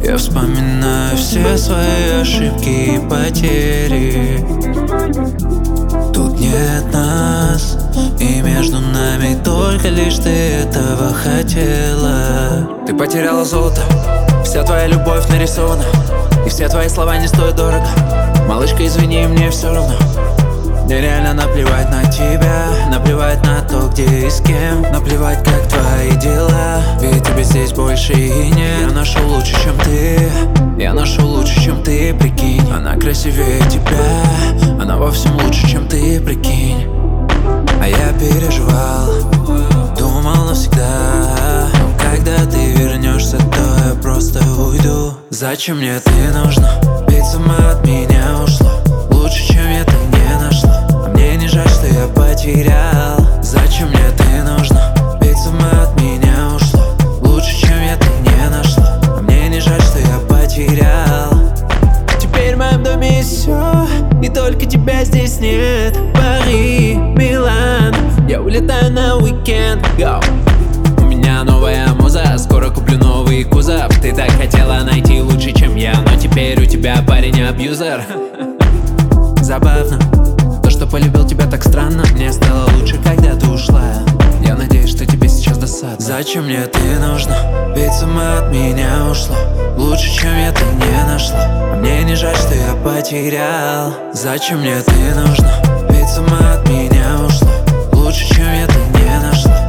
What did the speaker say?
Я вспоминаю все свои ошибки и потери. Тут нет нас, и между нами только лишь ты этого хотела. Ты потеряла золото, вся твоя любовь нарисована, и все твои слова не стоят дорого. Малышка, извини, мне все равно. Мне реально наплевать на тебя, наплевать на то, где и с кем, наплевать, как твои дела, ведь тебя здесь больше и нет. Я нашел лучше, чем ты, я нашел лучше, чем ты, прикинь. Она красивее тебя, она во всем лучше, чем ты, прикинь. А я переживал, думал навсегда, но когда ты вернешься, то я просто уйду. Зачем мне ты нужна? Ведь сама от меня ушла. Лучше, чем я, ты не нашла. А мне не жаль, что я потерял. Зачем мне ты нужна? Ведь сама от меня ушла. Лучше, чем я, ты не нашла. А мне не жаль, что я потерял. Теперь в моем доме есть все, и только тебя здесь нет. Пари, Милан, я улетаю на уикенд. Go. У меня новая муза, скоро куплю новый кузов. Ты так хотела найти лучше, чем я, но теперь у тебя парень абьюзер. Забавно, то, что полюбил тебя так странно. Мне стало лучше, когда ты ушла. Я надеюсь, что тебе сейчас досадно. Зачем мне ты нужна? Ведь сама от меня ушла. Лучше, чем я, ты не нашла. А мне не жаль, что я потерял. Зачем мне ты нужна? Ведь сама от меня ушла. Лучше, чем я, ты не нашла.